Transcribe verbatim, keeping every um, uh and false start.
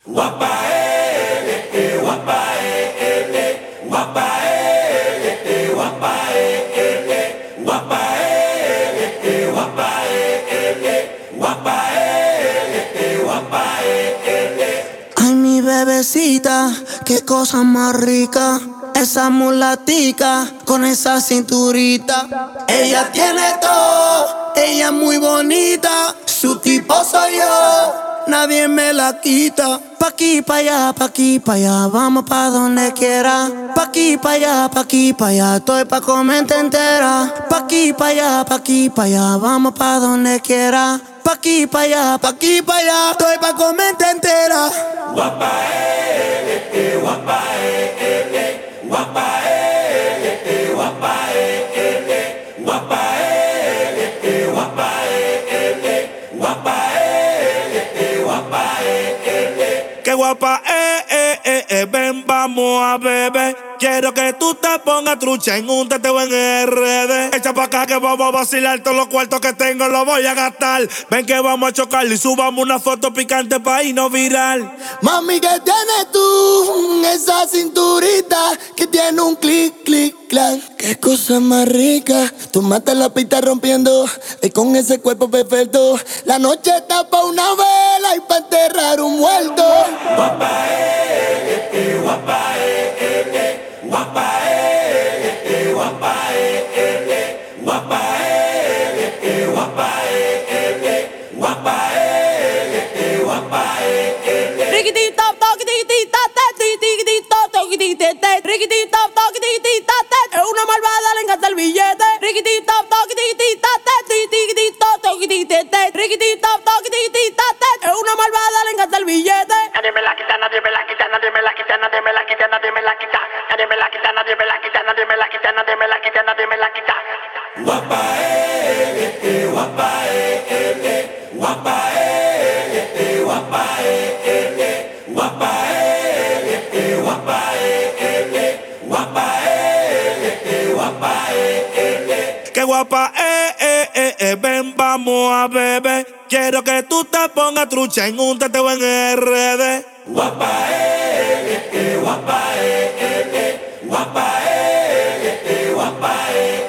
Guapa, eh, eh, eh, guapa, eh, eh, eh, guapa, eh, eh, eh, guapa, eh, eh, eh, guapa, eh, eh, eh, guapa, eh, eh, eh, guapa, eh, eh, eh, guapa, eh, eh, eh. Ay, mi bebecita, qué cosa más rica. Esa mulatica con esa cinturita. Ella tiene todo, ella es muy bonita. Su tipo soy yo, nadie me la quita. Pa' aquí, pa' allá, pa' aquí, pa' allá, vamos pa' donde quiera. Pa' aquí, pa' allá, pa' aquí, pa' allá, estoy pa' comerte entera. Pa' aquí, pa' allá, pa' aquí, pa' allá, vamos pa' donde quiera. Pa' aquí, pa' allá, pa' aquí, pa' allá, estoy pa' comerte entera. Guapa, eh, eh, eh, guapa, eh, eh, eh, guapa, eh, eh, eh, guapa, eh, eh, eh, guapa, eh, eh, eh, guapa, eh, eh, eh, guapa, eh, eh, eh, guapa, eh, eh, eh. Qué guapa, eh, eh, eh, eh, ven, vamos a beber. Quiero que tú te pongas trucha en un teteo en R D. Echa pa' acá que vamos a vacilar. Todos los cuartos que tengo los voy a gastar. Ven que vamos a chocar y subamos una foto picante pa' irnos viral. Mami, ¿qué tienes tú? Esa cinturita que tiene un clic, clic, clac. Qué cosa más rica. Tú matas la pista rompiendo y con ese cuerpo perfecto. La noche está pa' una vela y pa' enterrar un muerto. Guapa, eh, eh, eh, guapa, eh, eh, eh, guapa, eh, eh, eh, guapa, eh, eh, eh, guapa, eh, eh, eh, guapa, eh, eh, eh, guapa, eh, eh, eh, guapa, eh, eh, eh. Riquitito, toquitita, tiquitito, toquitita, riquitito, toquitita, es una malvada, le encanta el billete. Riquitito, toquitita, tiquitito, toquitita, riquitito, toquitita, es una malvada, le encanta el billete. Nadie me la quita, nadie me la quita, nadie me la quita, nadie me la quita, nadie me la quita, nadie me la quita, nadie me la quita, nadie me la quita, nadie me la quita, nadie me la quita. Guapa, eh, eh, eh, guapa, eh, eh, eh, guapa, eh, eh, eh, guapa, eh, eh, eh, guapa, eh, eh, eh, guapa, eh, eh, eh, guapa, eh, eh, eh, guapa, eh, eh, eh. Qué guapa, eh, eh, eh, eh, ven, vamos a beber. Quiero que tú te pongas trucha en un teteo en R D. Guapa, eh, eh, eh, guapa, eh, eh, eh, guapa, eh, eh, eh, guapa, eh.